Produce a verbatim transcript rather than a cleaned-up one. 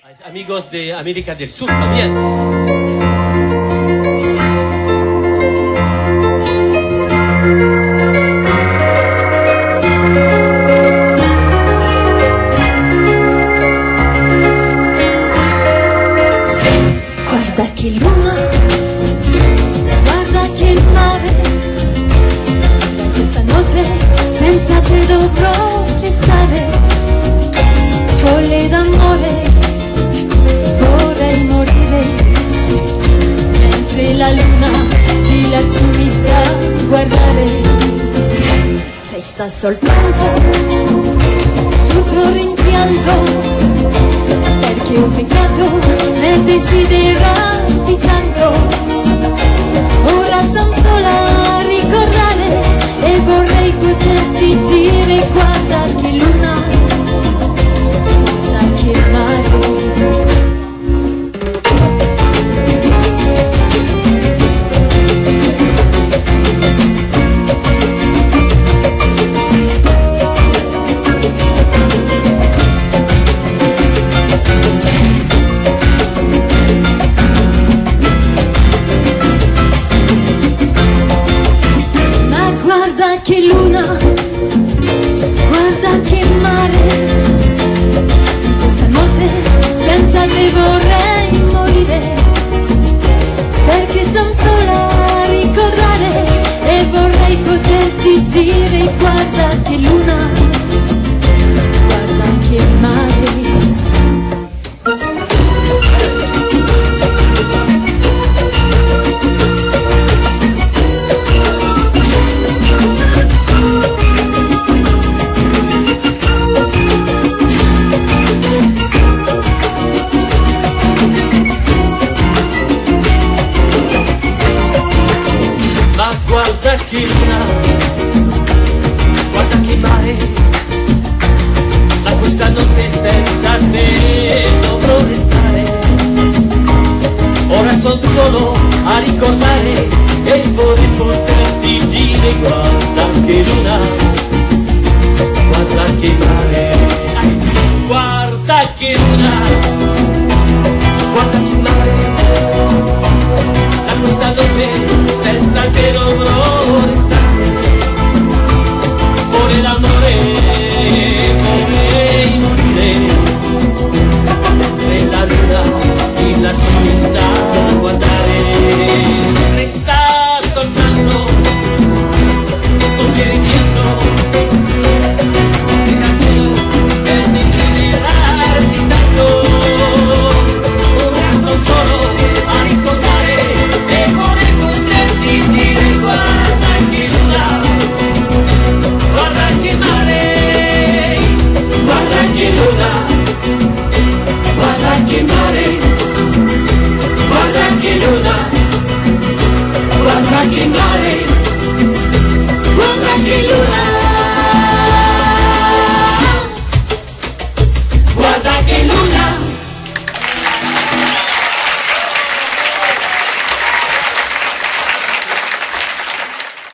Amigos de América del Sur también. Guarda che luna, guarda che mare, questa notte senza te dovrò restare, folle d'amore, vorrei morire, mentre la luna di lassù mi sta a guardare, resta soltanto tutto rimpianto, perché un peccato nel desiderarti tanto. Ora son sola a ricordare e vorrei poterti dire: guarda che luna, guarda che mare. Che luna, guarda che mare, questa notte senza te vorrei morire, perché son sola a ricordare e vorrei poterti dire: guarda che luna, guarda che mare. Guarda che luna, guarda che mare, da questa notte senza te dovrò restare. Ora son solo a ricordare e vorrei poterti dire: guarda che luna, guarda che mare, guarda che luna.